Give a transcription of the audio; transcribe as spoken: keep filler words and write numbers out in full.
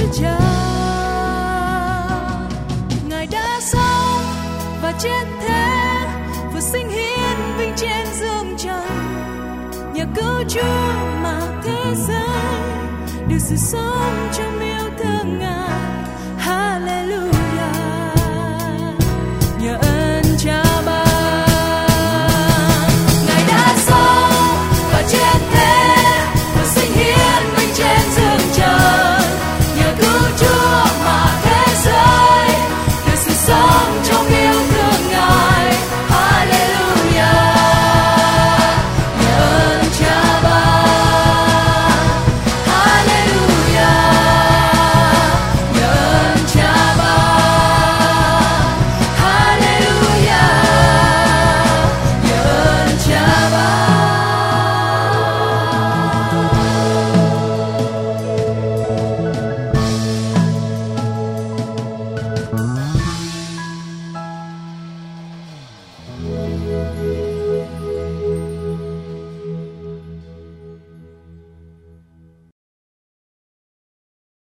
Cha. Ngài đã sống và chết thế và sinh hiến vinh trên dương trần, nhờ cứu Chúa mà thế giới được sự sống trong yêu thương Ngài. Hallelujah, nhờ ơn Cha ban. Ngài đã sống và chết thế và sinh hiến vinh trên dương trần, nhờ cứu Chúa mà thế giới được sự sống trong yêu thương Ngài. Hallelujah, nhờ ơn Cha ban. Hallelujah, nhờ ơn Cha ban. Hallelujah, nhờ ơn Cha ban.